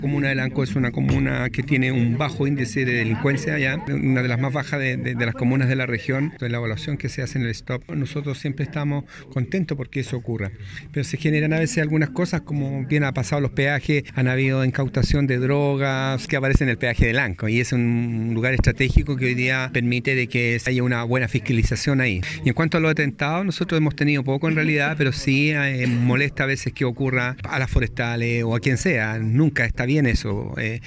Comuna de Lanco es una comuna que tiene un bajo índice de delincuencia ya, una de las más bajas de las comunas de la región. Entonces, la evaluación que se hace en el STOP, nosotros siempre estamos contentos porque eso ocurra. Pero se generan a veces algunas cosas, como bien ha pasado los peajes, han habido incautación de drogas que aparecen en el peaje de Lanco, y es un lugar estratégico que hoy día permite de que haya una buena fiscalización ahí. Y en cuanto a los atentados, nosotros hemos tenido poco en realidad, pero sí molesta a veces que ocurra a las forestales o a quien sea. Nunca está bien eso.